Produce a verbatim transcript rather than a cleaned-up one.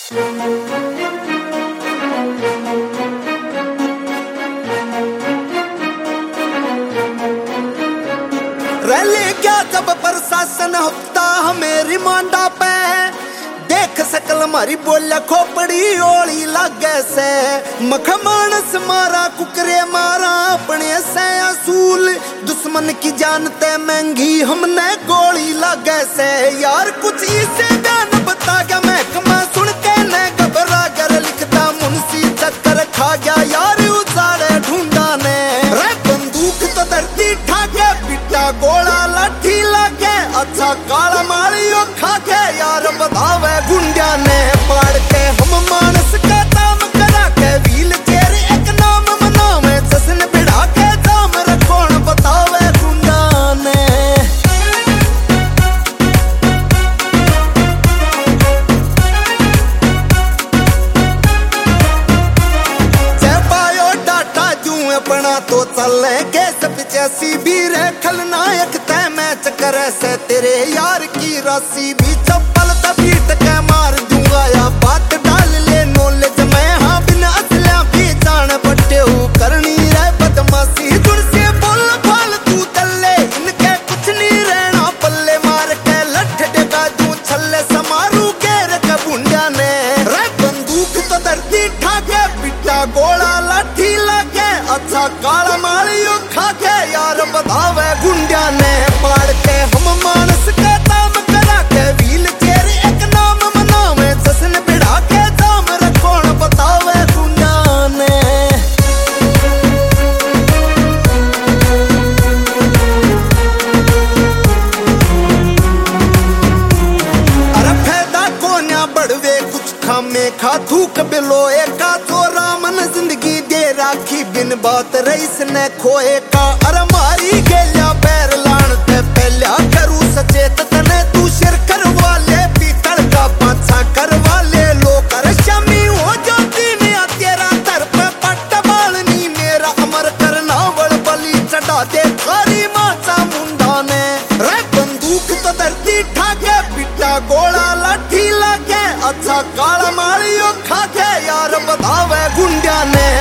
rally क्या जब प्रशासन हफ्ता हमें रिमांडा पे देख सकल मारी बोलिया खोपड़ी ओली लागे से मख मानस मारा कुकरे मारा अपने से असूल दुश्मन की जानते महंगी हमने गोली लागे से यार कुछ इसे गान बता गया मैं कमा सुन के न घबरा कर लिखता मुंशी चक्कर खा गया यार उजाड़े ढूंढा ने रे बंदूक तो धरती ठाके पिटा गोला लाठी लागे अच्छा काला मारियो खा के यार बतावे गुंडिया ने पाड़ के हम मानस का काम करा के व्हील चेयर एक नाम मनावे जश्न बिढ़ा के जाम रखोण बतावे गुंडा ने अपना तो चले के सब जैसी भी रे खलनायक तय मैच करे से तेरे यार की राशि भी चप्पल तबीट के मार दूंगा या बात डाल ले नॉलेज में हाँ बिना असला भी जान बट्टे हो करनी रे बदमाशी जुड़ से बोल फाल तू तल्ले इनके कुछ नहीं रहना पल्ले मार के लठ डेगा दूं छल्ले समारू घेर के बुंडिया ने रे बंदूक तो धरती ठाके पिटा गोला लाठी लागे अच्छा काला मालियो खा के यार बतावे गुंडिया ने पाड़ के हम मानस का काम करा के व्हील चेयर एक नाम मनावे जश्न बिढ़ा के जाम रखोण बतावे गुंडिया ने अरे फायदा कोन्या बढ़वे कुछ खामे खा थूक बिलोए का चोरा मन जिंदगी दे राखी बिन बात रईस ने खोए का अरे मारी गेलिया पैर लान ते पहला करू सचेत तने तू शिर करवा ले पीतल का पाछा करवा ले लो कर शामी हो जाती ने तेरा दर पे पट्ट बालनी मेरा अमर करना बड़ बलि चढ़ा दे थारी माचा मुंडा ने रे बंदूक तो धरती ठाके पिटा गोला लाठी लागे अच्छा काला मारियो खा के यार बतावे गुंडिया ने